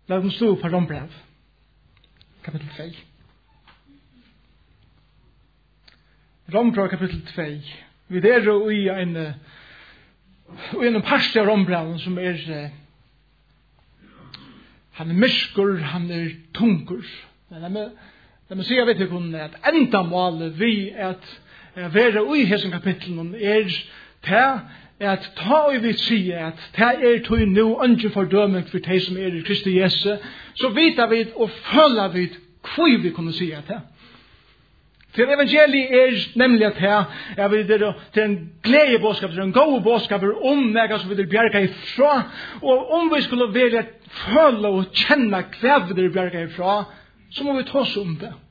Lad oss slå på Rombrev, kapitel 2. Rombrev, kapitel 2. Vi er jo i en parst av Rombrev som han myrkur, han tungur. Det må sige, vet jeg kunne, at enda målet vi at være i hessen kapitlen at ta og vi sier at det tog nu ikke fordøming for de som i Kristi Jesu, så vet vi og føler vi hva vi kunne si at det. For evangeliet nemlig at det er en gledebåskap, det er en god båskap om nega som vi vil bjerga ifra, og om vi skulle velge føle og kjenne hva vi vil bjerga ifra, så må vi ta oss om det.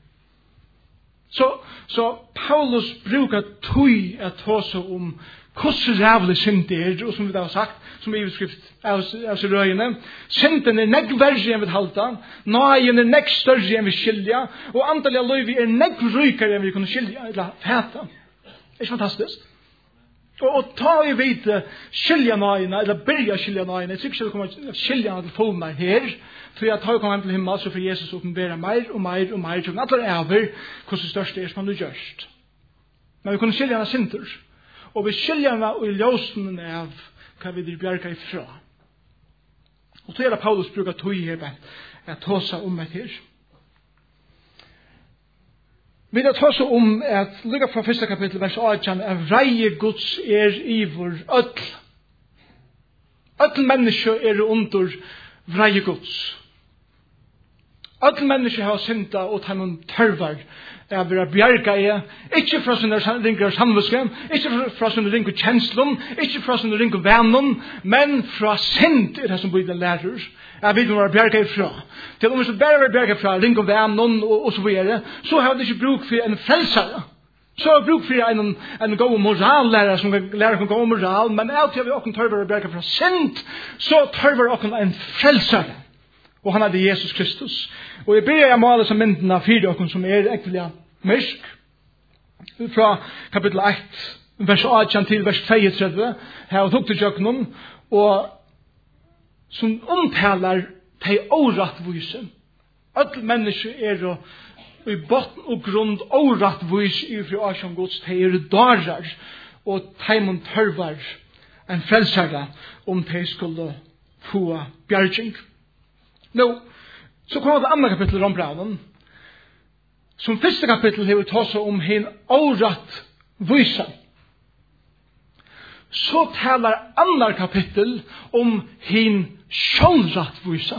Så Paulus brukar tøy at ta oss om hvordan rævlig synd det og som vi da har sagt, som i beskrift av røyene, synden nekk verre enn vi halta, nøyen nekk større enn vi skilja, og antallet av løyvi nekk rykere enn vi kunne skilja, eller fæta. Det er ikke fantastisk. Og ta i vite skilja nøyene, eller byrja skilja nøyene, jeg tror ikke det kommer skilja til fullmer her, for jeg tar kom hjem til himmel, så får Jesus åpenbære mer og mer og mer, og alle er over hvordan største som han har gjørst. Men vi kunne skilja henne sinter, og vi skilja henne i ljósen av hva vi vil bjerga ifra. Og så er det Paulus bruker tog her, at ta seg om et her. Vi vil ta seg om at, lukka fra første kapittel, vers 18, at vreie Guds ivor ødel. Ødel menneske under vreie Guds. Ødel menneske har synda og tar noen tørvar av å bjerga i, ikke fra sånne ringer samviske, ikke fra sånne ringer kjenslom, ikke fra sånne ringer vennom, men fra synd det som blir lærer. Jeg vet om å bjerga ifra. Til om vi så bare bjerga ifra ringer vennom og så videre, så har vi ikke bruk for en frelsere. Så har vi bruk for en god morallærer som lærer om god moral, men alltid har vi åkken tørver å bjerga fra synd, så tørver åkken en frelsere. Og han det Jesus Kristus. Og jeg ber jeg male som mynden av 4 som egentlig mørk. Fra kapittel 1, vers 18 til vers 32. Her tok til jøkkenen. Og som omtaler de årettvise. Alle mennesker i botten og grunn årettvise i fri Asjon Gods. De dager. Og de må tørver en frelsere om de skulle få bjerging. Nå, så kommer det andre kapittel i Rombreven. Som første kapittel har vi tatt seg om hin året vysa. Så taler andre kapittel om hin sjålrett vysa.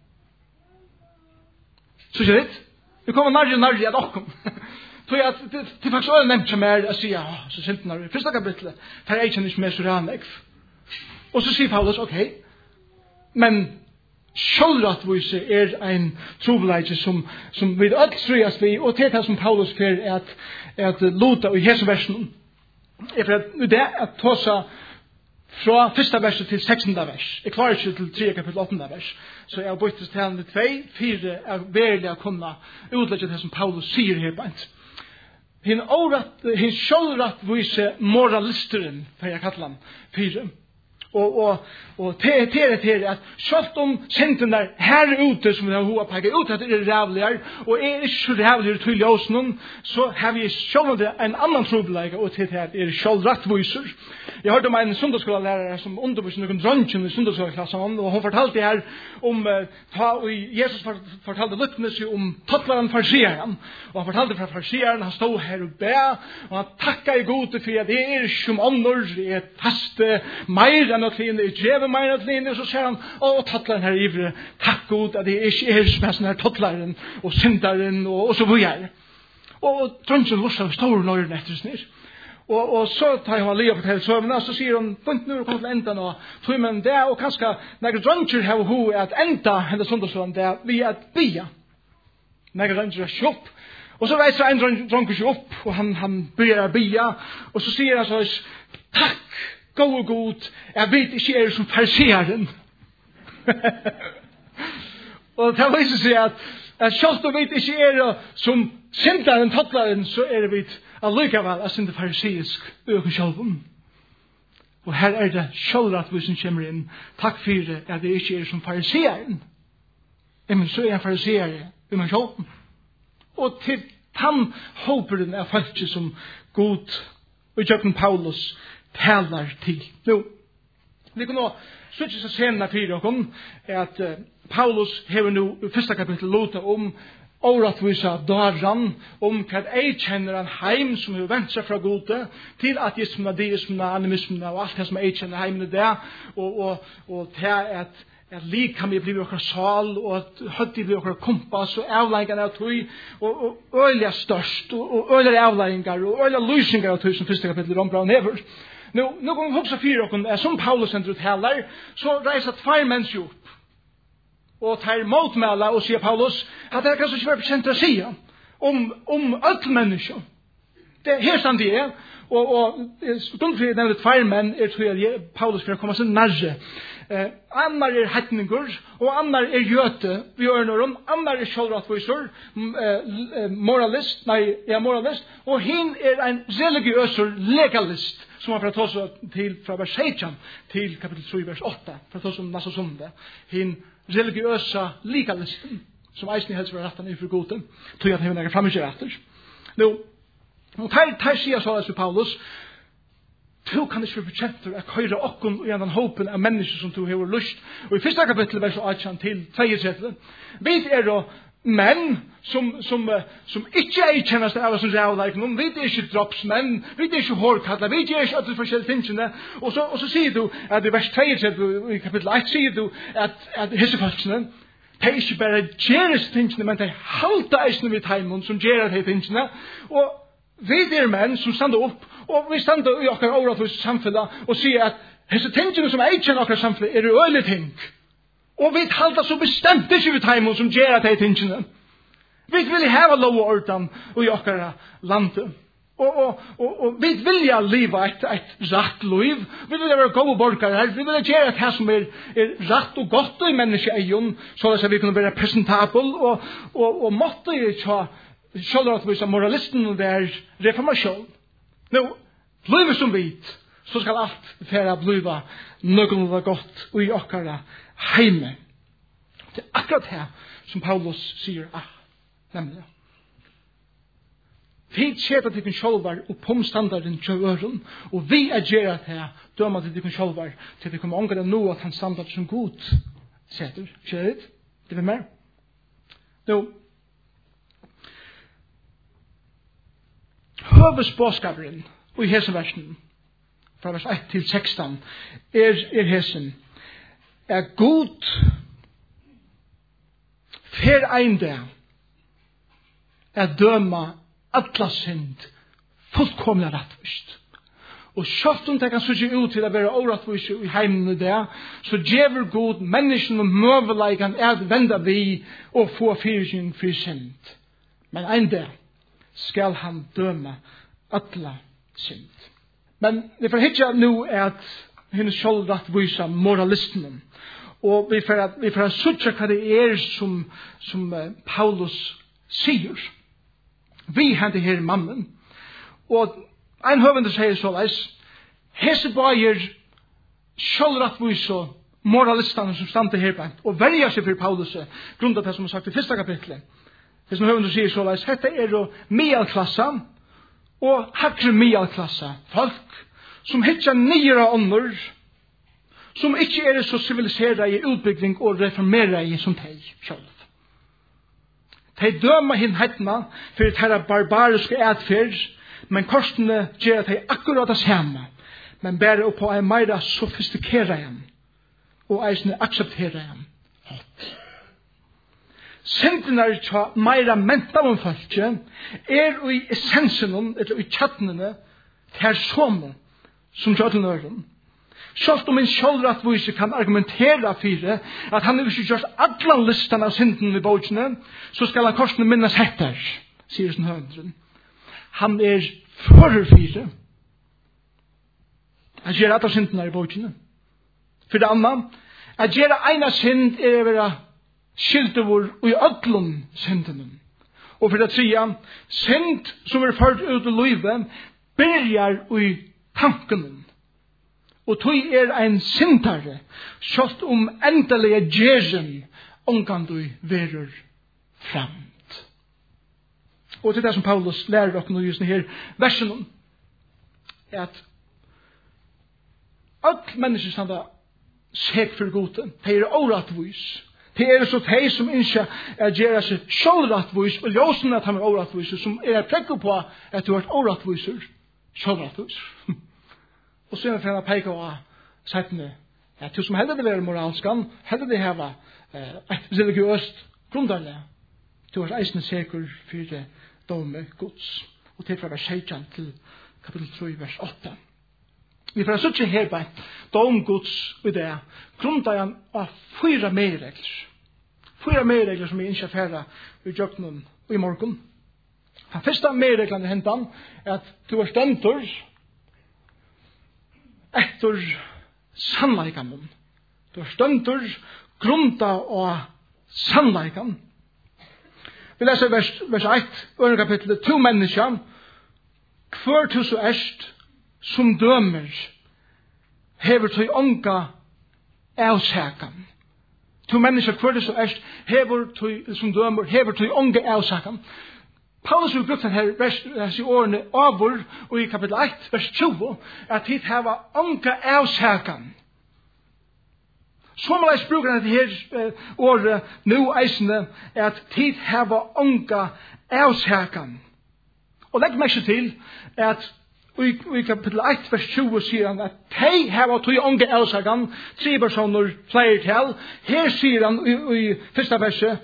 Så ikke det? Vi kommer nærmere at okkom. Det er faktisk også nevnt som å si, så sint når vi første kapittel, her er ikke mer så rannig. Og så sier Paulus, ok, men sjålrattvise en trobeleidje som vi alt trøyast vi, og til det som Paulus fer at lota i hese versen, for at ta seg fra første verset til 16. vers. Jeg klarer ikke til 3 kapittel 8. vers. Så jeg har byttet til henne 2, 4 er verlig å kunne utlegge det som Paulus sier her beint. Hin sjålrattvise moralisteren, for jeg kaller han 4. Og til at selv om synden der her ute som vi har hoa pekket ut at det er rævligere og ikke så rævligere til ljøsenen, så har vi selv en annan trobeleik og til at det er selv rettviser. Jeg hørte om en sundagsskolelærer som underviser noen dronjen i sundagsskoleklassen, og hun fortalte her om Jesus fortalte lykkelse om tottlaren farsieren, og han fortalte fra farsieren, han stod her og be, og han takket i gode for at det er som ånder, det er faste meir enn at det er drevet meir enn at det, og så sier han, og tottlaren her ivre, takk god at det ikke er som er sånn her tottlaren og syndaren og så videre. Og dronjen var så stor nøyren etter snir. Og så tar han livet på tilsøvende, og så sier han, punkt nu er kommet til enda nå, tror man det, og kanskje, når dronjer har hun at enda hennes sundagsskolen det, vi er at bia. Når dronjer er kjopp, og så reiser en dronjer seg opp, og han begynner å bia, og så sier han så, takk, god og god, jeg vet ikke er som farsieren. Og det viser seg at selv om vi ikke er som syndaren, tottlaren, så er vi allikevel at synder farisisk øken sjølven. Og her det sjølvrattvisen kommer inn. Takk for at det ikke er som farisieren. men så en fariseer i man sjå. Og til han håperen av folk som god og Jøkken Paulus talar til. Nå, vi kan nå slutte seg senere for dere at Paulus hever nå i første kapittel låta om åretvisa daran, om hva jeg kjenner en heim som har vendt seg fra gode, til ateismen, deismen, animismen og alt det som jeg kjenner heimen i det, og til at lik kan vi bli okra sal, og at høtti bli okra kompass, og avleggingar av tøy, og øyla størst, og øyla avleggingar, og øyla lysingar av tøy, som første kapittel rombraun hever. Nå kan vi hoksa fyrir okkur, som Paulus sender ut heller, så reiser 2 mennesker opp, og tar motmæla og sier Paulus, at det kan så ikke være bekjent å si om alt mennesker. Det er her stand det er, og stundfri nevnt 2 menn, tror jeg Paulus for å komme seg nærre. Annar hettningur, og annar jøte, vi gjør noen, annar sjølvratvisor, moralist, og hin en religiøsor legalist, som han får ta seg til fra vers 16 til kapittel 3, vers 8, for å ta seg om nasa sunde. Hin religiøsa legalisten, som eisen i helst var rettan i for goden, tog at hun er fremmedgjør etter. Nå, og her sier så for Paulus, du kan ikke være bekjenter at høyre okken og gjennom håpen av mennesker som du har lyst. Og i første kapittel, vers 18 til 32, vi da menn som ikke kjennes av som rævleikene, vi er ikke droppsmenn, vi er ikke hårkatler, vi er ikke alle forskjellige tingene. Og så sier du, at i vers 32 i kapittel 1, sier du at hissefolkene, de ikke bare gjør disse tingene, men de halter eisene ved teimen som gjør disse tingene. Og vi er menn som stander opp, og vi stander i okker overatvis samfunnet, og sier at disse tingene som kjenner okker samfunnet er øyelig ting. Og vi halter så bestemt ikke ved teimen som gjør disse tingene. Vi vil ha lov og orden i okker landet. Og vi vil leve et rett liv. Vi vil være gode borgere her. Vi vil gjøre det som er rett og godt i menneskeøyen, så at vi kan være presentabel, og måtte ikke sjølvratvis av moralisten og der reformasjon. Nå, blive som vit, så skal alt færa blive noe godt og i okkara heime. Det er akkurat her som Paulus sier, nemlig. Vi kjeta til kun sjølvar og pomstandarden kjøren, og vi gjerra til døma til kun sjølvar til det kommer ångre nå at han standard som god setter. Kjøret? Det er mer? Nå, høvesbåskaperen og i hesenversen fra vers 1 til 16 er hesen er god fer ein dag er døma alla synd fullkomna rattvist. Og sjøft om det kan søke ut til å være årattvist i heimen der, så djever god mennesken og møveleikan er venda vi og få fyrsyn for synd. Men ein dag skal han døma alla synd. Men vi får hitja nu at hennes sjølvratt vysa moralisten. Og vi får søtja hva det er som Paulus sier. Vi hente her mannen. Og ein høvende sier såleis, hese bager sjølvratt vysa moralistene som stande her bant, og velger seg for Paulus, grunnet det som er sagt i første kapitlet. Det som høvende sier såleis, dette er jo medelklassa, og hakre medelklassa folk, som hittar nyere ånder, som ikke er så siviliseret i utbygging og reformeret i som de selv. De dømer hinn hettene for dette barbariske adferd, men korsene gjør at de akkurat det samme, men bare oppå en mer sofistikeret igjen, og eisene aksepterer igjen. Syndene er ikke mer ment av folket, er i essensen, eller i kjattene, til sånne, som gjør til nøren. Selv om en sjølvrattvise kan argumentere for at han ikke gjør alle listene av synden i båtene, så skal han korsene minnes etter, sier sin høvendren. Han er forfire. Han gjør alle syndene i båtene. For det andre, at gjøre ene synd er å være skiltevor og i ødlom syndene. Og for det tredje, synd som er ført ut i livet, berger i tankene. Og tog er ein syndare, sjått om endelige djeren ongan du verur framt. Og til det som Paulus lærer dere nå just her versen er at alt mennesker standa seg for gode. De er årettvis. Det er så de som ikke gjør seg sjølrettvis og ljøsene at de er årettvis, som er prekker på at du er årettviser, sjølrettvis. Og så er det for å peke av settene at du som heller vil være moralskan, heller vil hava et religiøst grunderlig. Du er eisende sikker for dome Guds. Og til fra vers 16 til kapittel 3, vers 8. Vi får suttje her på dom Guds idé. Grunderlig av 4 medregler. 4 medregler som vi ikke er ferdig i jøkken og i morgen. Den første medreglen i hentan er at du er stendur etter sannleikan. Du er stendur grunda og sannleikan. Vi leser vers 1, øre kapitlet, 2 mennesker, hver til så erst, som dømer, hever til ånga avsakan. 2 mennesker, hver til så erst, hever til, som dømer, hever til ånga avsakan. Paulus har brukt denne vers i årene avur, og i kapittel 1, vers 20, at hit hava ånga avsakan. Så må jeg bruke dette her året nå eisende at tid hava ånga avsakan. Og legg meg ikke til at i kapittel 1, vers 20 sier han at de hava tog ånga avsakan, 3 personer flertall. Her sier han i første verset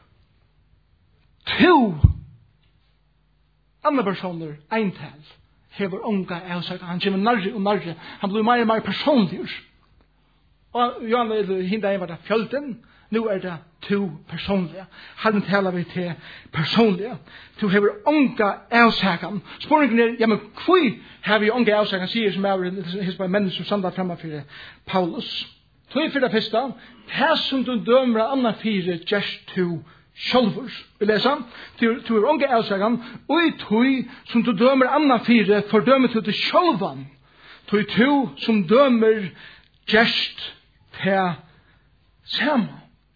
2 andre personer eintall hever ånga avsakan. Han kommer nærre og nærre. Han blir mer og mer personlig. Og Johan hinda var det fjölden, nu er det 2 personlige. Han taler vi til personlige. Du hever ånga avsakan. Spørningen er, ja, men hvor har vi ånga avsakan, sier som er hos bare mennesker som sandar fremme for Paulus. Tog for det første, det som du dømer av andre 4, just 2 sjølver. Vi leser, du er ånga avsakan, og i tog som du dømer av andre 4, fordømer du til sjølvan. Tog 2 som dømer just til samme.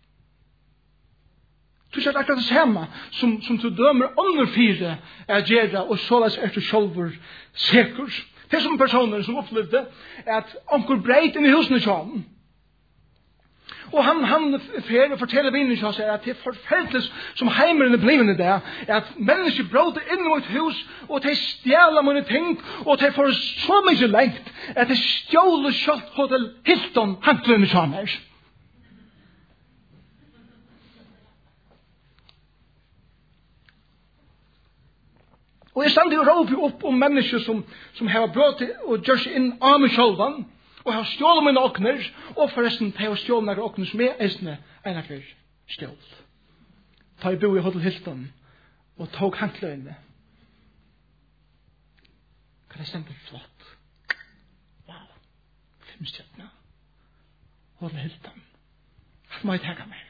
Du ser akkurat det samme som du dømer under 4 er gjerra, og såleis er du sjølver sikker. Det er som personer som opplevde at onkel breit inn i husene kjønnen. Og han fer og forteller vinnen til seg at det er forferdelig som heimeren er blivende der, at mennesker bråter inn i et hus, og de stjeler mine ting, og de får så mye lengt, at de stjåler kjøtt Hotel Hilton, hantlønne kjønner. Og jeg stande og råper opp om mennesker som har bråtet og gjør seg inn av meg sjølvan, og har stjålet mine åkner, og forresten har stjålet mine åkner som er eisende ena for stjålet. Ta i bo i Hotel Hilton, og tog hantløyene. Kan jeg stemme flott? Wow, 5 stjålene. Hotel Hilton. Hva må jeg teka meg?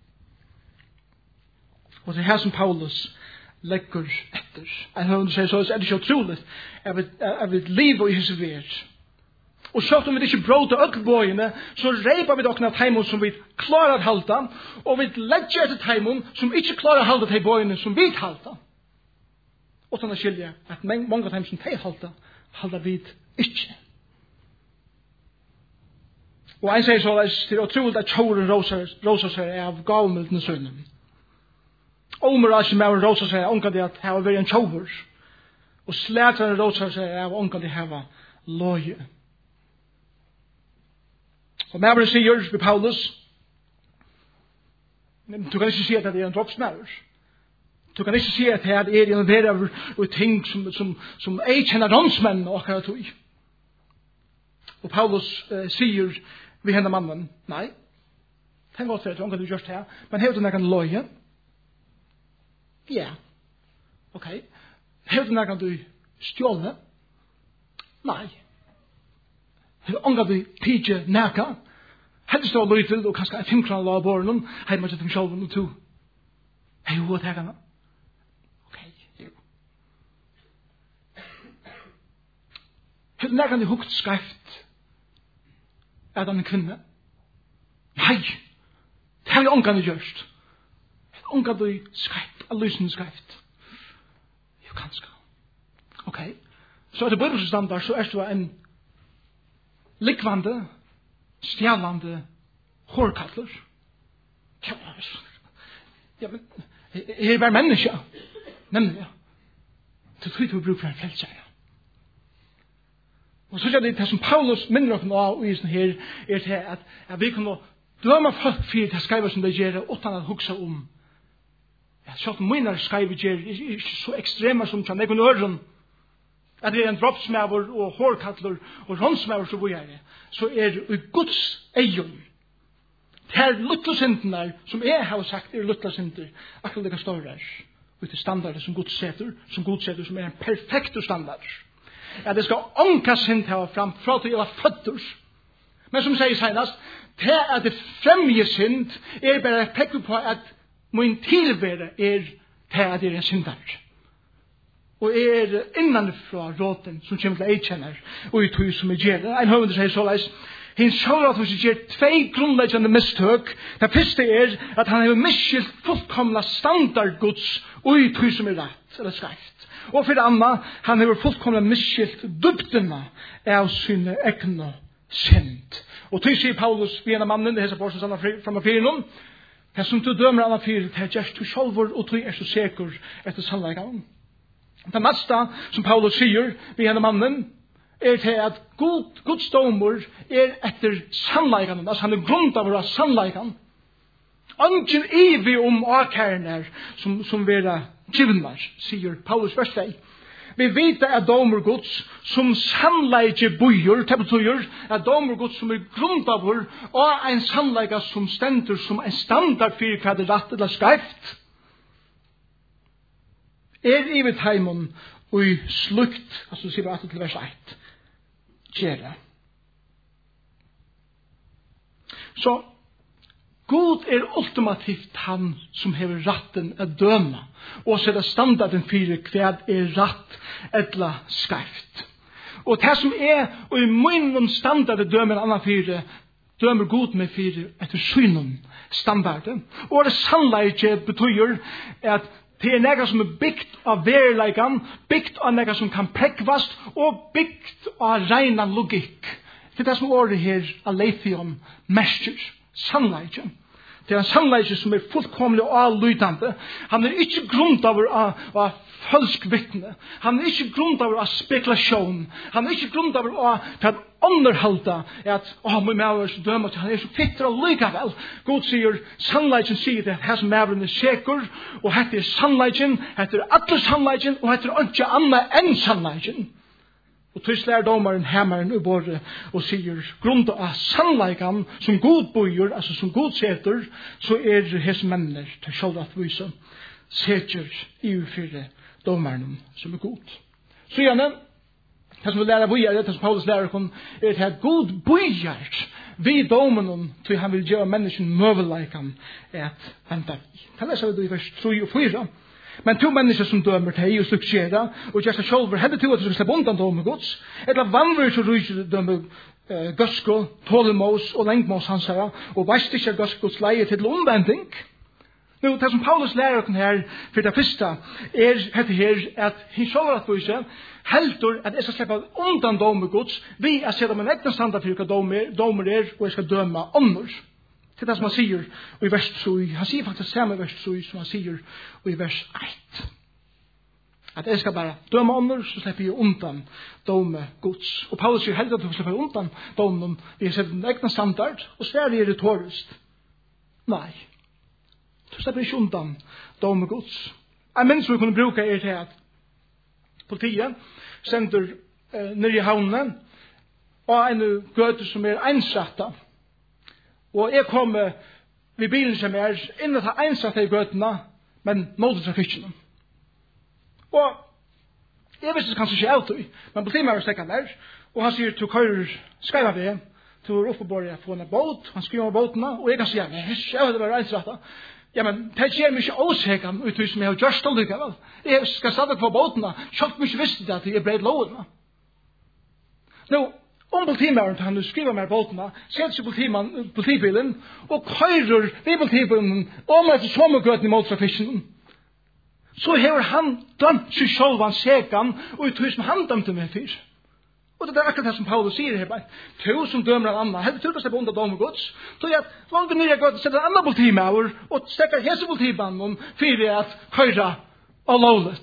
Og det er her som Paulus legger etter. Jeg har hun sier så, er det ikke utrolig. Jeg vil liv og ikke servere. Og så om vi ikke bråter økbøyene, så reiper vi dere av teimon som vi klarer å halta, og vi legger etter teimon som ikke klarer å halta til bøyene som vi halta. Og sånn å skilje at mange av dem som de halta vi ikke. Og en sier så, det er utrolig at tjåren roser seg av gavmildene sønnen. Omer er ikke med å rosa seg av ångan det at her var en tjåver. Og slæteren rosa seg av ångan det her var loje. Og Maveren sier ved Paulus, du kan ikke si at det er en dropsmæver. Du kan ikke si at det er en verre og ting som ei kjenner rånsmenn og akkurat tog. Og Paulus sier ved henne mannen, nei, tenk godt for at du gjør det her, men hever du næggen loje? Ja, ok. Hever du næggen du stjåle? Nei. Onga du tidje næka, helst av løytil, og kanskje 5 kroner la av båren, heima til dem sjálfum og to. Hei, hva er det? Ok, jo. Hva nækan du hukt skreft, er det en kvinne? Nei, Det har vi ångan gjort. Ångan du skreft, allysen skreft. Jo, kanskje. Ok. Så det bibelstandard, så du en likvande, stjælande hårkattler. Ja, men er bare menneske. Nemlig. Det tror du bruker for en frelsere. Og så er det som Paulus minner oss av i sånn her, til at vi kan døme folk for det skriver som de gjør, uten å huske om. Ja, så at mine skriver gjør ikke så ekstreme som kan jeg kunne høre at det er en droppsmæver og hårkattler og rånsmæver så hvor det, så er det i Guds egen. Det er luttelsintene som jeg har sagt er luttelsintene, akkurat det kan stå der. Og det standardet som Gud setter, som er en perfekt standard. Ja, det skal ånka sint her fram fra til å føtter. Men som sier senast, det at det fremje sint er bare et pekk på at min tilvære er det at det er en syndar. Og er innanfra råten som kommer til å eikjenner og i tog som er gjerne. En høvende sier såleis, hins sjål at hos gjør tvei grunnleggjande mistøk. Det første er at han har miskilt fullkomna standardgods og i tog som er rett eller skreft. Og for det andre, han har fullkomna miskilt dybdena av sine egna synd. Og tog sier Paulus, vi en av mannen, det er så sann fram av fyren, det som du dømer av fyren, det er gjerst du sjolvor, og tog er så sikker etter sannleggene. Det meste som Paulus sier, vi en av mannen, er til at Guds domer er etter sannleggene, altså han er grunnt av våre sannleggene. Anken evig om akærene som vera givnar, sier Paulus vers 2. Vi vet at domer Guds som sannleggje bøyer, det betyr at domer Guds som er grunnt av vår, og en sannlegge som stender som en standard for hva det rett eller skreft, er i vitheimon og i slukt, altså sier vi at til vers 1, kjære. Så, God er ultimativt han som hever ratten å døme, og setter standarden for hva er ratt eller skreft. Og det som er, og i munnen standarden dømer en annen for, dømer God med for etter synen standarden. Og det sannleggje betyr at det er noe som er bygd av verleikan, bygd av noe som kan prekvast, og bygd av reina logikk. Det er det som året her, Aleitheon, mester, sannleggje. Det er en sannleggje som er fullkomlig og allydande. Han er ikke grunnt av falsk vittne. Han er ikke grunnt av spekulasjon. Han er ikke grunnt av å underholde at min maver er så døm at han er så fitter og likevel. God sier, sannleggjen sier det her som maveren er sikker, og hette er sannleggjen, hette er alle sannleggjen, og hette er ikke annet enn sannleggjen. Og tøys lær domaren hammeren i båret og sier, grunnt av sannleikan som God bøyer, altså som God seter, så er det hese mennene til sjølvat vise, seter i ufyrre domaren som er god. Så gjerne, det som vi lærer bøyer, det som Paulus lærer om, er at God bøyer vi domaren til han vil gjøre mennesken møveleikan et venta vi. Det leser vi i vers 3 og 4. Men to mennesker som dømer til og slukkjera, og gjør seg selv, hadde to at du skal slippe undan dømer gods, eller vanver så ryker dømer gøsko, tålmås og lengmås hans her, og veist ikke gøskos leie til omvending. Nå, det som Paulus lærer oss her, for det første, er dette her, at han selv at vi ikke, heldur at jeg skal slippe undan dømer gods, vi er sett om en ekten standard for hva dømer er, og jeg skal døme annors. Det er det som han sier i vers 3. Han sier faktisk samme vers 3 som han sier i vers 1. At jeg skal bare døme andre, så slipper jeg undan døme gods. Og Paulus sier heldig at du slipper undan dømen. Vi har sett en egen standard, og Sverige er retorisk. Nei. Du slipper ikke undan døme gods. En minst vi kunne bruke er til at politiet sender ned i havnen og en gøte som er einsatta. Og jeg kom ved bilen som er inne til einsatte i gøtene, men mot trafikken. Og jeg visste kanskje ikke alt, men på timer var stekken der, og han sier, du kører skreiva ved, du er oppe på å få en båt, han skriver om båtene, og jeg kan si, jeg hadde vært einsatte. Ja, men det gjør meg ikke åsekken ut som jeg har gjørst det likevel. Jeg skal stadig få båtene, selv om jeg ikke visste det at jeg ble lovene. Nå, Om politimæren til han skriver mer båtene, setter seg politibilen, og køyrer vi politibilen om etter sommergøten i mottrafikken. Så hever han dømt seg selv han sekan, og i tog som han dømte meg for. Og det er akkurat det som Paulus sier her, bare, to som dømer en annen, helt til å slippe under dom og gods, så er at langt nye gøten setter en annen politimæver, og stekker hese politibanen for at køyre og lovlet.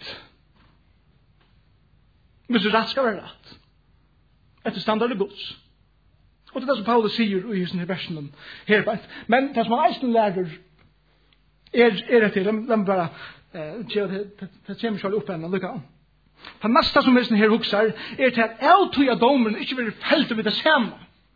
Hvis det rett skal være rett. Etter standard og gods. Og det er det som Paulus sier i denne versen her, men det som han eisen lærer er etter, de bare det kommer selv opp henne, lukka. Det neste som versen her huksar er til at jeg tog av domeren ikke vil felt ved det samme.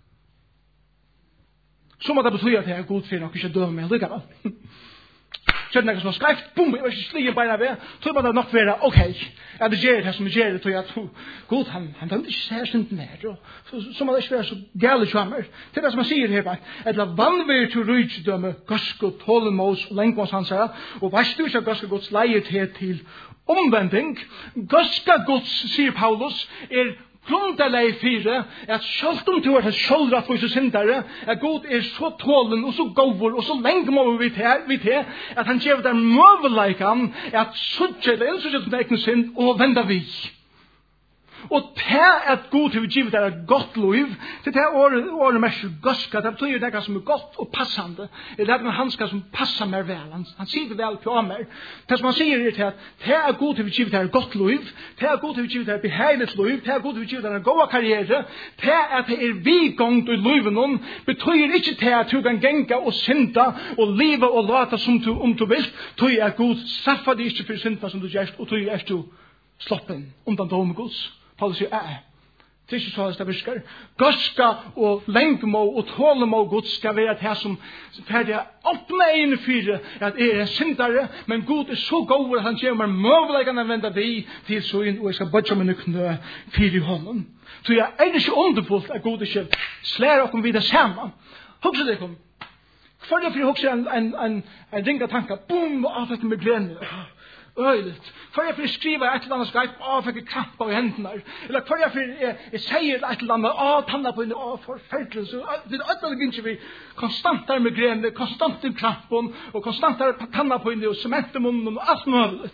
Så må det bety at jeg er god for noe ikke døme meg, lukka. Så det er som har skreft, boom, jeg var ikke slige beina ved, så må det nok være, ok, jeg gjør det som jeg gjør det, tror jeg at god, han dømte ikke seg synden her, så må det ikke være så gale kjammer. Det er det som han sier her, et la vanvir til rydgjødømme, gaske, tålemos, lengvås hans her, og varst du ikke gaske gods leier til omvending, gaske gods, sier Paulus, grunderleg fire, at selv om du er sjøldratt for syndere, at God er så tålen og så govor og så lenge må vi til, at han gjør den møveleikan at sutje eller innsutje som egne synd og venda vi. Og det at God har givet deg godt liv, det er året mest gaska, det betyr det som er godt og passande. Det er det han skal som passer mer vel. Han sier det vel på mer. Det som han sier er til at det er God har givet deg godt liv, det er God har givet deg beheilet liv, det er God har givet deg en god karriere, det at det er vigongt i liven, betyr ikke til at du kan genga og synda og liva og lata som du om du vil, tog at God straffer deg ikke for synda som du gjør, og tog er du sloppen undan dom Guds. Paulus sier, det er ikke så det virker. Gaska og lengmo og tålemo Guds skal være det som ferdig åpne inn for at jeg er syndere, men Gud er så god at han gjør meg møvelegene vende vi til søyn, og jeg skal bodge mine knø for i hånden. Så jeg er ikke underfullt at Gud ikke slår oss videre sammen. Hugsa det kom. Hva er det for å hugsa en ringa tanke? Boom, og avfekker med glene. Øyligt. For jeg skriver et eller annet skreip, fikk krampa i hendene. Eller for jeg sier et eller annet, tanna på henne, forferdelig. Så det er alle gynner vi konstant der med grene, konstant i krampen, og konstant der tanna på henne, og sement i munnen, og alt mulig.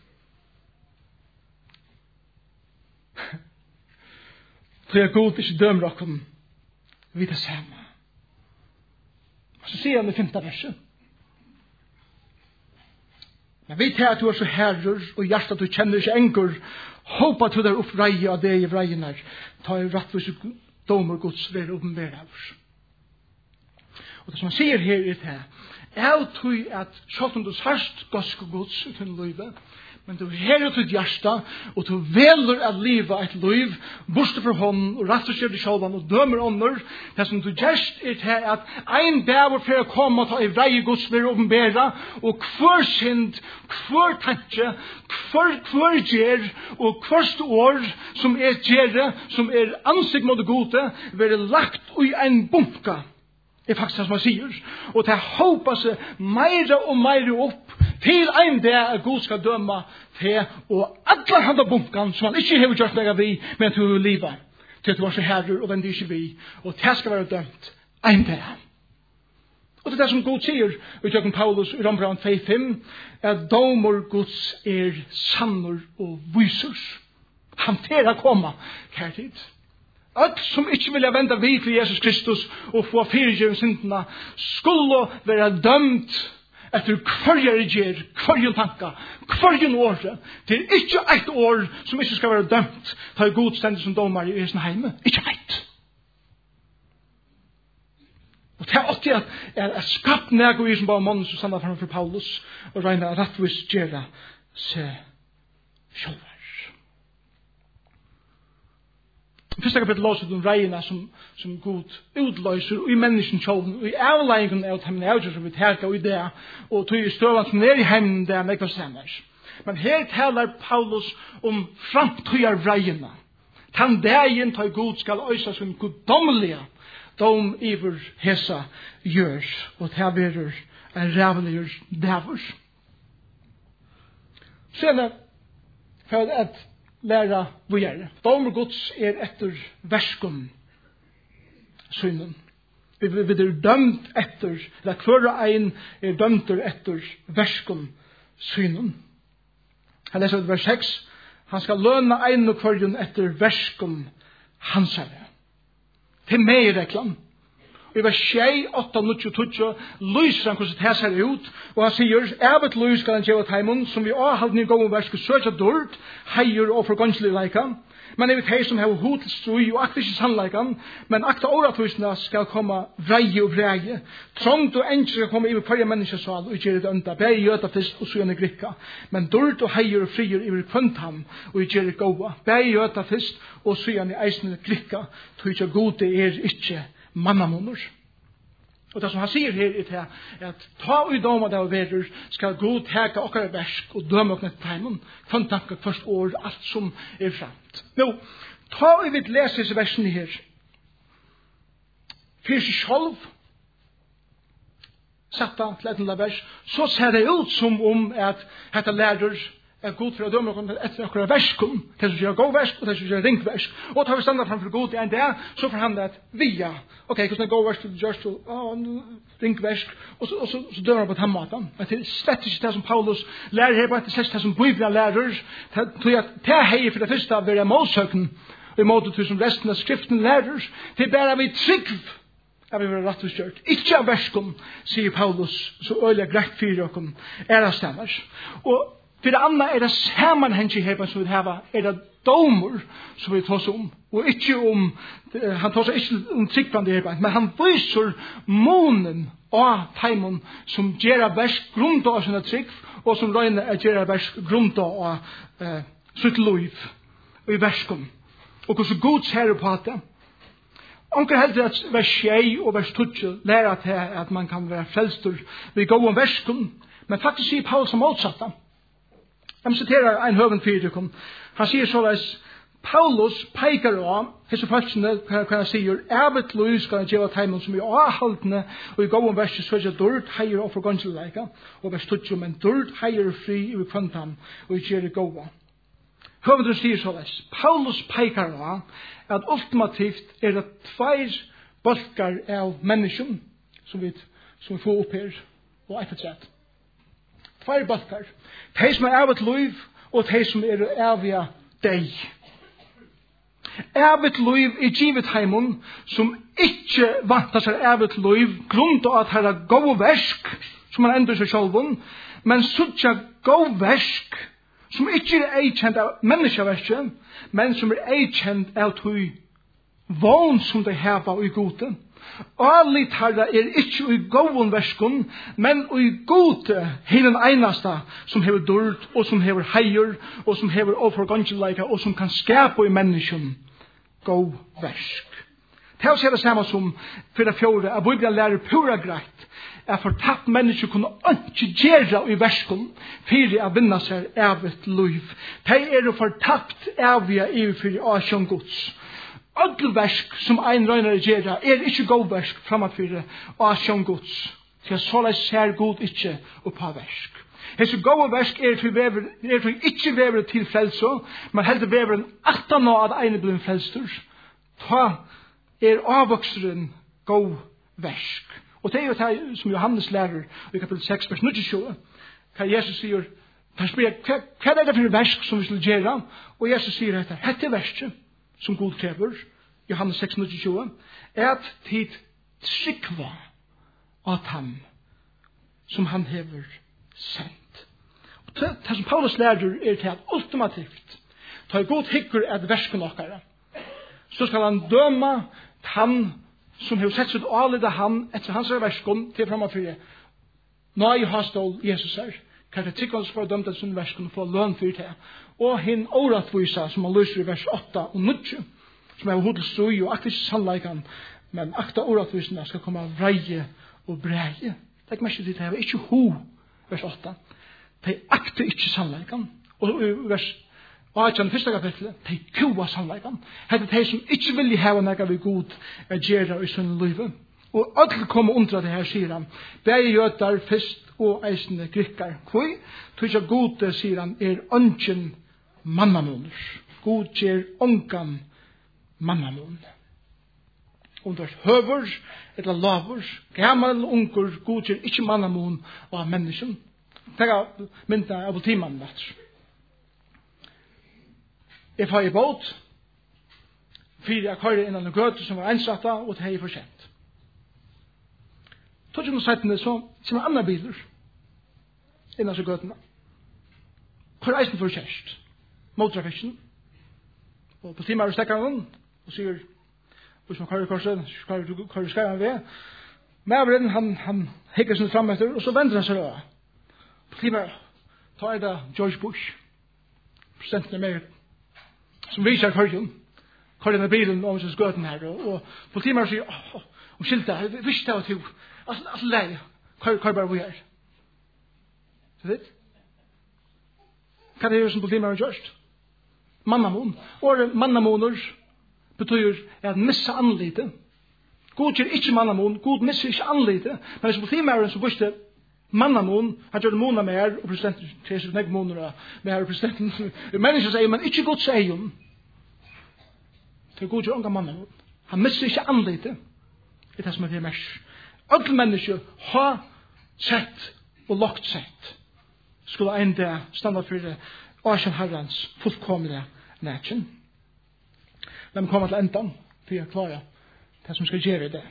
For jeg god ikke dømer dere vi det samme. Og så sier han i 5. verset. Men vi tar at du er så herrer, og hjertet du kjenner ikke enker, håper at du er oppreie av det i vreien her, ta i rettvis domer Guds være oppenbære av oss. Og det som han sier her er det, jeg tror at selv om du sørst gaske Guds i din livet, men du herer til hjärsta, og du veler at livet et liv, borste for hånden, og rett og slett i sjålvan, og dømer ånder, det som du gjerst er til at ein dag for å komme og ta i vreie Guds være oppenbære, og hver synd, hver tanke, hver gjer, og hvert år som er gjerre, som er ansikt mot det gode, være lagt i en bunka. Det er faktisk det som han sier. Og det håper seg meire og meire opp til en dag at Gud skal døme til og alle handa bunkan som han ikke har gjort meg vi, men til å liva. Til at du var så herrer og vender ikke vi. Og det skal være dømt en dag. Og det er det som Gud sier i Jøkken Paulus i Rombrand 2:5 at domer Guds er sannor og vyser. Han fer å komme her tid. Alt som ikke vilja venda vid til Jesus Kristus og få fyrirgjøren syndene skulle være dømt etter hver gjer, hver tanka, hver året. Det er ikke et år som ikke skal være dømt til god stendig som domar i Esen heime. Ikke et. Og det er alltid at jeg skapt nego i som bare mannen som standa framfor Paulus og regner rettvis gjerra seg sjølver. Første kapittel låser om reiene som Gud utløser i menneskens sjålen, og i avleggingen av terminologi som vi taler i det, og tog i støvann som er i heimen der med hva stemmer. Men her taler Paulus om framtøyer reiene. Den dagen tar Gud skal øysa som guddommelige dom iver hesa gjør, og det er en rævlig dæver. Så er det for at læra vågjere. Domer Guds er etter verskum synen. Vi dømt etter, eller hver ein dømt etter verskon synen. Han leser vers 6. Han skal løna ein og kvarjon etter verskon hansare. Til meg reklam. I vers 6, 8, 9, 12, lyser han hvordan det ser ut, og han sier, evet lys skal han gjøre teimen, som vi avhalden i gode versk, søkja dård, heier og forganslig leika, men jeg vet hei som har hod til strøy, og akta ikke sannleikan, men akta åratusene skal komme vreie og vreie, trångt og enkje skal komme i hver menneskesal, og gjøre det ønda, bare gjøta fyrst og søgjende grikka, men dård og heier og frier i kvantam, og gjøre det gåa, bare gjøta fyrst og søgjende eisende grikka, tog ikke gode ikke mannamonor. Og det som han sier her er at ta og i doma det av verur skal Gud teka okkar versk og døme okkar teimen, kvantanka først år, alt som framt. Nå, ta og vi leser disse versene her. For seg sjálv, satta til et vers, så ser det ut som om at dette lærer er god for å døme etter akkurat versken, til å gjøre god versk og til å gjøre ringversk. Og tar vi standa framfor god i en dag, så får han det via, ok, hvordan er god versk til gjørs til ringversk, og så dømer han på den måten. Men det er slett ikke det som Paulus lærer her, bare det er slett det som Bibelen lærer, til at det er hei for det første av å være målsøken, og i måte til som resten av skriften lærer, til bare vi trygg at vi vil rett og skjørt. Ikke av versken, sier Paulus, så øyelig greit for dere, det stemmer. Og for det andre er det sammenhengig her som vi har, er det domer som vi tar om. Og ikke om, han tar seg ikke om tryggvande her, men han viser månen av teimen som gjør versk grunnt av sine trygg, og som røyner gjør versk grunnt av sitt liv i versken. Og hvordan god ser på det. Onker heldur at vers 6 og vers 12 lærer til at man kan være frelstur ved gå om versken, men faktisk sier Paulus som motsatta. Jeg citerer en høven fyrtøkken. Han sier såleis, Paulus peikar av, hese falskene, hva han sier, evet lys skal han gjøre teimen som i avhaldene, og i gåen verset så er det dård, heier og forgansleika, og vers 20, men dård, heier og fri i kvantam, og i gjøre gåa. Høven sier såleis, Paulus peikar av, at ultimativt er det tveir bolkar av mennesken, som vi får opp her, og ettertrett. Tveir bolkar. De som er evet liv, og de som er evige deg. Evet liv er givet heimen, som ikke vantar seg evet liv, grunnt av at her er gode versk, som man endrer seg sjálfun, men suttja gode versk, som ikke er eikjent av menneskeverket, men som er eikjent av tog vogn som de heva i goden. Allit herra er ikke i gåen verskun, men i gode hele einasta som hever dård, og som hever heier, og som hever overgangsleika, og som kan skapa i mennesken gå versk. Det er det samme som for det fjorde, at Bibelen lærer pura greit, at fortapt mennesker kunne ikke gjøre i verskun, for å vinne seg evet liv. De er fortapt evige i for asjon gods. Öddelversk som ein røyner gjera er ikkje godversk framatfyrir av sjån gods. For såleis ser god ikkje oppa versk. Hese gode versk er for ikkje vever til frelso, men heldur veveren 18 år at ein blir frelstur. Ta er avvokseren god versk. Og det er jo det som Johannes lærer i kapitel 6, vers 9, hva Jesus sier, han spør, hva er det for versk som vi skal gjera? Og Jesus sier dette, hette versk som God krever, Johannes 6:20, at tid trykva av ham som han hever sendt. Og det som Paulus lærer er til at ultimativt, ta god hyggur at versken okkara, så skal han døma han som hever sett sitt alida han etter hans versken til framafyrir. Nå i hastol Jesus er, kan det tryggvans for å dømte sin versken og få løn for det. Og hinn åratvisa som han løser i vers 8 og 9, som er hodelstrøy og aktiv sannleikan, men akta åratvisene skal komme vreie og breie. Tenk meg ikke dit, det er ikke ho, vers 8. De akta ikke sannleikan. Og i vers 8, første kapitlet, de kua sannleikan. Det er de som ikke vil hava nega vi god gjerra i sin livet. Og alle kommer under det her, sier han. Begge gjøtar fyrst og eisende grikkar. Hvor? Tog ikke god, sier han, er ungen mannamåner. God gjer ongan mannamån. om du er høver, eller laver, gammel, unger, godkjør, ikke mannamon og mennesken. Tenk av myndene av timanen etter. Jeg får i båt, fyrir jeg kører innan en gøte som var ansatta, og det er for sent. Tog ikke noe settende så kommer andre biler innan så gøtene. Hvor eisen for kjærst, mottrafikken, og på timer stekker han, og sier, hvis man kører korset, kører skreven ved, medveren han hikker sin fram etter, og så vender han seg da. På timer tar det George Bush, presidenten i Amerika, som viser køren med bilen om sin skøten her, og på timer sier, om skiltet, jeg visste det var til, altså lei, kører bare vi her. Så det? Hva er det som på timer har gjort? Mannamon. Og mannamoner betyr at missa anlite. God gjør ikke mannamon, god misser ikke anlite, men hvis på timer så visste mannamon, han gjør det mona mer, og presidenten til seg nek moner mer, og presidenten, mennesker sier, men ikke god sier hun. Det er god gjør unga mannamon. Han misser ikke anlite. Det er det som er det mest. Alle mennesker har sett og lagt sett. Skulle en dag standa for Asien Herrens fullkomlige nætjen. La meg komme til endan, for jeg klarer det som skal gjøre det.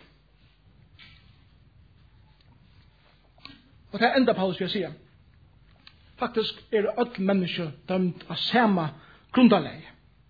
Og det er enda Paulus vil jeg si. Faktisk er alle mennesker dømt av samme grundanlegg.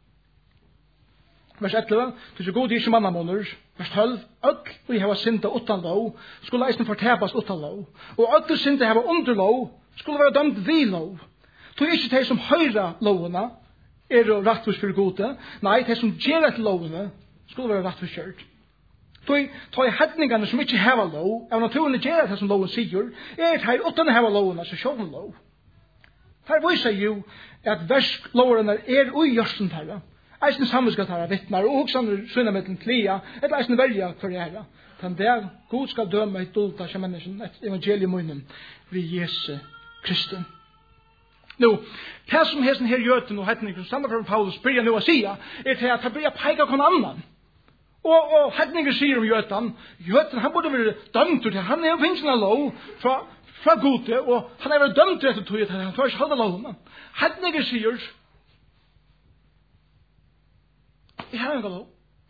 Vers 11, til så god ikke mannamåner. Vers 12, øll vi hava synda utan lov, skulle eisen fortepast utan lov. Og øll synda hava under lov, skulle være dømt vi lov. Tog ikke de som høyra lovene, er rettvis for gode. Nei, de som gjør etter lovene, skulle være rettvis kjørt. Tog hedningene som ikke hava lov, av naturlig gjør etter som loven sier, er de utan hava lovene, så sjålen lov. Her viser jo at versklovene er ugjørsten herre. Eisen sammenskatt herre vittnar, og hoksaner sønner med den klia, et eisen verja for herre. Den der god skal døme et dulta som mennesken, et evangeliumunnen, ved Jesu Kristi. Nå, det som hesten her gjøten og hedningen, som samme fra Paulus byrja nå å sige, er til at han byrja peika kon annan. Og hedningen sier om gjøten han burde være dømt til, han er jo finnes en lov fra gode, og han er vært dømt etter tog, han tar ikke halve loven. Hedningen sier, jeg har en lov.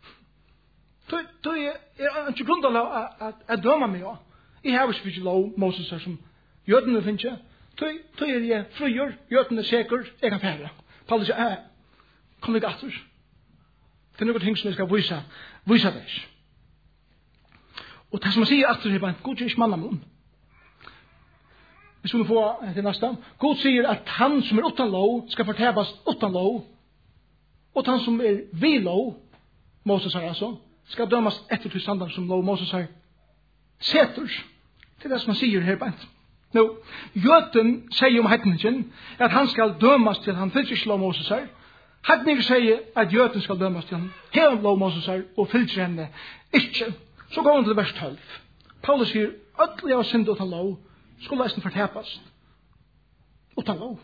Jeg er ikke grunn til å døme meg også. Jeg har ikke lov, Moses er som gjøten finnes ikke. Tøy er jeg frigjør, gjøten er sikker, jeg kan fære. Paulus sier, kom ikke atter. Det er noen ting som jeg skal vise deg. Og det som jeg sier atter er bare, God sier ikke mannamon. Hvis vi får til neste. God sier at han som er utan lov, skal fortebas utan lov. Og han som er vi lov, Moses har altså, skal dømes etter til standard som lov Moses har seter. Det er det som han sier her bare. Nå, gjøten sier om hedningen at han skal dømes til han fylser ikke lov Moses her. Hedningen sier at gjøten skal dømes til han hever lov Moses her og fylser henne ikke. Så går han til vers 12. Paulus sier, ødelig av synd utan lov skulle leisen fortepast. Utan lov.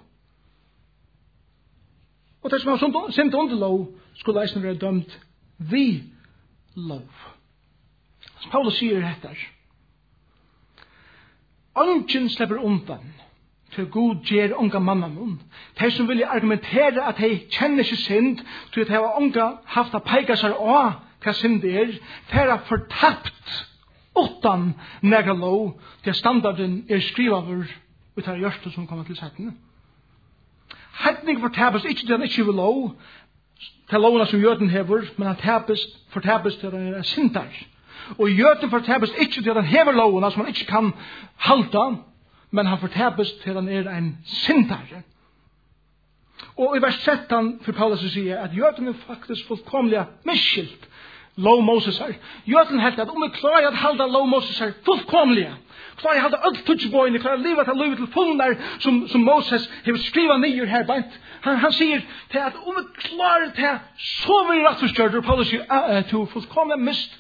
Og det som har synd under lov skulle leisen være dømt vi lov. Så Paulus sier dette her. Ongen slipper undan til god gjer unga mannamun. De som vil argumentere at de kjenner ikke synd, til at de har unga haft å peika seg av hva synd er, de er fortapt utan nega lov, til standarden er skrivaver ut av hjørste som kommer til settene. Hedning fortapes ikke til han ikke vil lov, til lovene som jøden hever, men han fortapes til han er syndar. Og jøden fortapes ikke til han hever lovene som han ikke kan halta, men han fortapes til han er en syndar. Og i vers 13 for Paulus sier at jøden er faktisk fullkomlig misskilt lov Moses her. Jøden helt at om vi klarer at halda lov Moses her fullkomlig, klarer jeg halda alt tutsbøyene, klarer jeg livet til livet til fullnær som Moses har skrivet nyer her beint. Han sier til at om vi klarer til så vil rettforstjørt, og Paulus sier til fullkomlig mist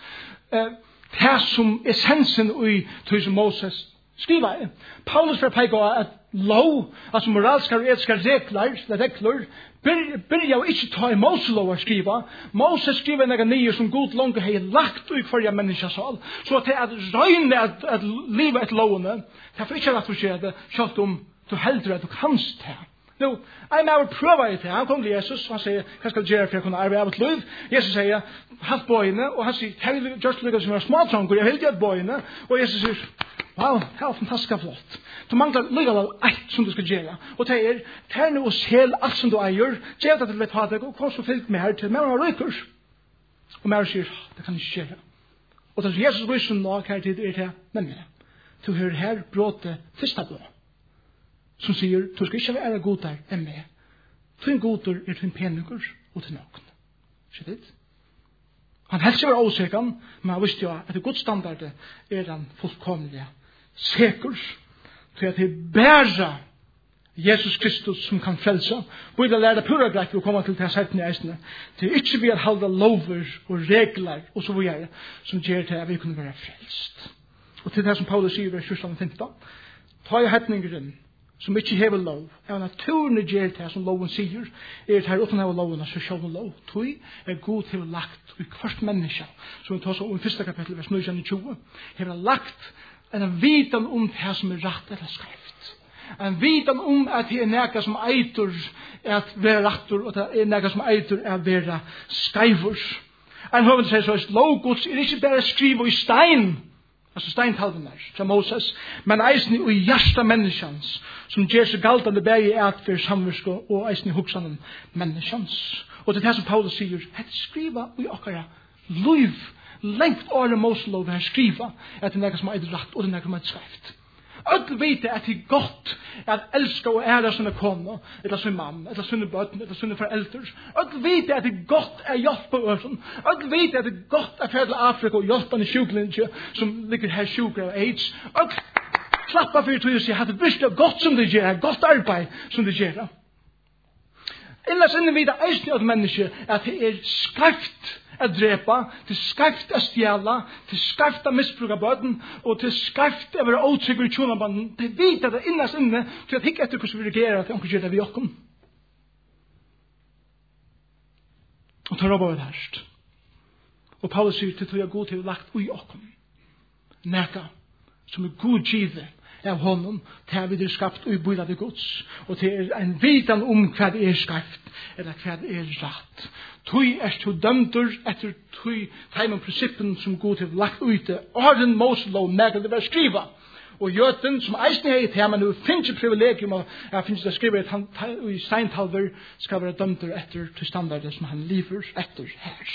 det som essensen i det som Moses skriver. Paulus vil peke at lov, altså moralska og etiska regler, byrja og ikke ta i Moselov å skriva. Moses skriver nega nye som god langt hei lagt ut for jeg menneskesal, så at det er røyne at livet et lovene, det er ikke rett å skje det, selv om du heldur at du kanst det. Nå, jeg må prøve det. Han kom til Jesus, og han sier, hva skal du gjøre for å kunne arbeide av et liv? Jesus sier, hatt bøyene, og han sier, hei, just lykkes som er småtranker, jeg vil gjøre bøyene, og Jesus sier, wow, det er fantastisk flott. Du mangler lykke av alt som du skal gjøre, og det er noe selv alt som du eier, gjør det til å ta deg, og kom så fyllt med her til, men han har rykker. Og Mary sier, det kan ikke gjøre. Og da Jesus viser nå, hva er det til, nemlig, du hører her bråte første blå, som sier, du skal ikke være god der enn meg. Tvinn goder er tvinn peninger og til noen. Skjer det? Han helst var osäker, men han visste jo at det godstandardet er han fullkomlig sikker. Så at det er bare Jesus Kristus som kan frelse. Både lære pura greit å komme til det setten i eisene. Det er ikke vi at halda lover og regler og så videre som gjør til at vi kunne være frelst. Og til det som Paulus sier i vers 15, ta i hetningeren som ikke hever lov, er naturlig gjør til som loven sier, er det her uten av loven, så sjål lov. Tøy er god til å lagt i hvert menneske, som vi tar så om i 1. kapittel, vers 19-20, hever lagt en vitan om det som er rett eller skrift. En vitan om at det er nægget som eitur at være rettur, og det er nægget som eitur at være skriver. En høvend sier så, lovgods er ikke bare skrive i stein, altså steintalven der, som Moses, men eisen i hjärsta menneskans, som gjør seg galtande bæg at for samvirske og eisen i hoksanen menneskans. Og det er det som Paulus sier, at skriva i okkara liv, lengt året Moselov her skriva, at det er nekka som er rett, og det er nekka som er skrift. Öll vet at det er godt at elska og æra sine kone, eller sin mann, eller sine bøtten, eller sine foreldre. Öll vet at det er godt at hjelpe øren. Öll vet at det er godt at fædle Afrika og hjelpe en sjuklinje som ligger her sjuker av AIDS. Öll klappa for til å si at det virkelig godt som det gjør, godt arbeid som det gjør. Ellers inne vid eisen av mennesker at det er skarpt at drepa, til skarpt at stjæla, til skarpt at misbruka bøten, og til skarpt at være åtrygger i tjonabanden. Det vet at det innast inne til at hikke etter hvordan vi reagerer til omkring det vi jokken. Og tar opp av det herst. Og Paulus sier til tog god til å lagt ui jokken. Neka, som er god givet av honom, til vi er skapt og bøyla det gods, og til en vitan om hva det er skapt, eller hva det er rett. Tøy er to dømter etter tøy teimen prinsippen som god til lagt ute, og den Moselov megel det var skriva. Og jøten som eisen er i tema, nu finnes ikke privilegium, og jeg finnes det skriver at han i steintalver skal være dømter etter til standardet som han lever etter her.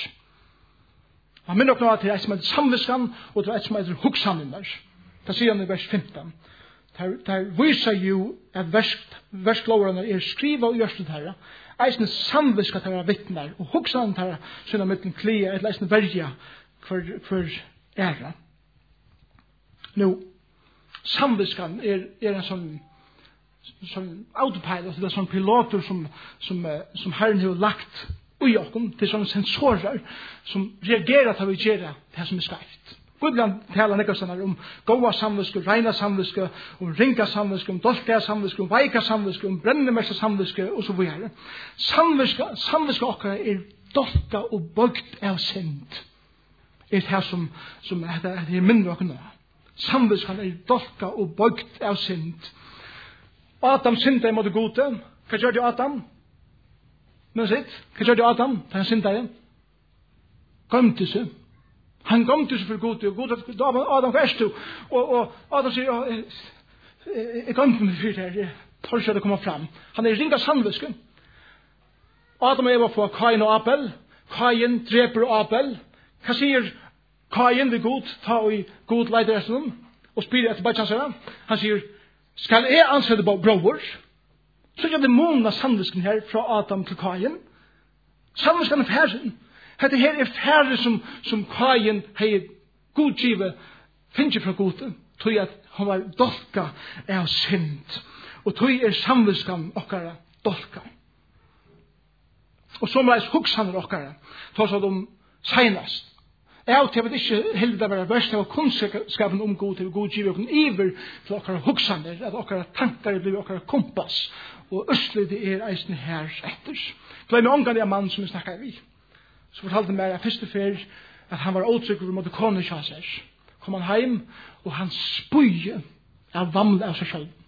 Han minner nok nå til et som heter samviskan, og til et som heter hoksanen der. Det sier han i vers 15. Der viser jo at verskloverne er skriva og gjørst ut herre. Eisne samviska til å være vittner, og hoksanen til å synne mittlen klia, eller eisne verja for æra. Nå, samviskan er en sånn autopilot, det er sånn piloter som Herren har lagt ui okkom, til sånne sensorer som reagerer til å gjøre det som er skrift. Bibelen talar nekka sånn om goa samviske, reina samviske, om ringa samviske, om dolka samviske, om veika samviske, om brennemersa samviske, og så videre. Samviske okkar er dolka og bøgt av synd. Er det her som er mindre okkar nå. Samviskan er dolka og bøgt av synd. Adam synda i måte gode. Hva gjør det Adam? Men sitt, hva gjør det Adam? Da han synda igjen? Gømte seg. Han kom til seg for god, og god, Adam, hva er du? Og Adam sier, jeg kom til meg for det her, jeg tar ikke at det kommer frem. Han er ringa sannvisken. Adam og Eva får Kain og Abel. Kain dreper Abel. Hva sier Kain ved god, ta og god leider etter dem, og spyrer etter bætjansere? Han sier, skal jeg ansette bror? Så gjør det måned sannvisken her, fra Adam til Kain. Sannvisken er ferdig. Hette her er færre som Kain hei godgivet finnes fra gode, tog at han var dolka av synd, og tog er samviskan okkara dolka. Og som reis hoksaner okkara, tog så de seinast, Jeg vet ikke heller det være verst av kunnskapen om god til god giver og iver til okkara hugsander, at okkara tankar blir okkara kompass, og østlig det eisen her etter. Glem meg omgang av mann som jeg snakket vi. Så fortalte meg at første fer at han var åtrykk mot kone kjasser. Kom han heim, og han spøye av vamle av seg selv.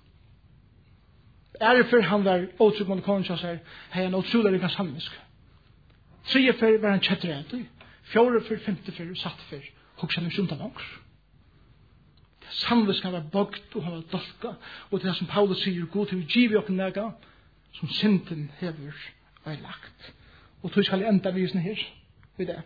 Før han var åtrykk mot kone kjasser, hei han utrolig ringa sannmisk. 3 fer var han kjettredet, 4 fer, 5 fer, 7 fer, hoksa han ikke langs. Sannvisk han var bøgt, og han var dolka, og det som Paulus sier, god til å give okken nega, som synden hever veilagt. Og tog skal jeg enda visen her, ved det.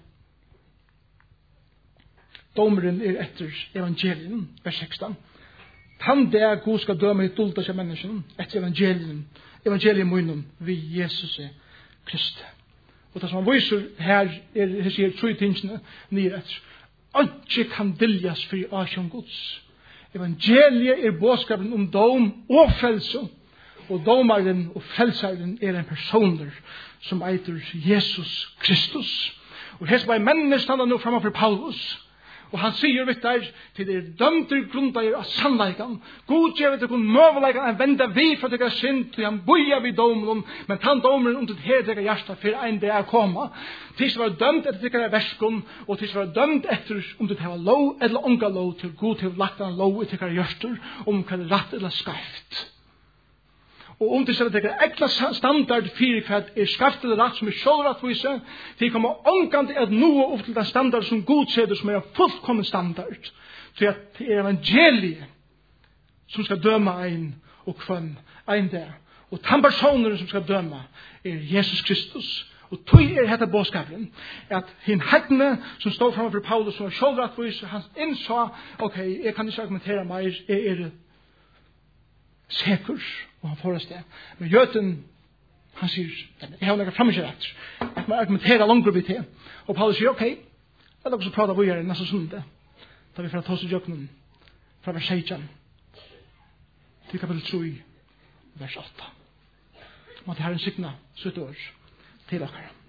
Domeren etter evangelien, vers 16. Han der god skal døme i dulta seg mennesken, etter evangelium munnen, vi Jesus Kristi. Og det som han viser her, sier 3 tingene nye etter. Ikke kan diljas for i asjon Guds. Evangeliet bådskapen om dom og frelse. Og domaren og frelseren en personer som eiter Jesus Kristus. Og her skal mennene standa nå framfor Paulus. Og han sier vitt der, til det dømter grunneier av sannleikan. God gjør det kun møveleikan en venda vi for det synd, til han boja vid domen, men tan domeren om det her det hjärsta for en det koma. Til som var dømt etter det verskon, og til som var dømt etter om det var lov eller unga lov, til god til lagt an lov i det hjärster, om hva det rett eller skarft. Og om det ser det ekla standard for hva skaft eller rett som sjølrettvise, til kommer omkant at noe opp til den standard som godsetter som fullkommen standard. Så at det evangeliet som skal døme en og kvann en der. Og den personen som skal døme Jesus Kristus. Og tog dette bådskapen, at hin hegne som står framfor Paulus som sjølrettvise, han innså, ok, jeg kan ikke argumentere mer, jeg sikker, og han får oss det. Men Jøten, han sier, jeg har noe fremmedkjøret, at man argumenterer langt vidt til. Og Paulus sier, ok, la dere så prate hvor jeg er neste sunde, da vi får ta oss i jøkkenen, fra vers 16, til kapitel 3, vers 8. Måtte Herren signa 70 år til dere.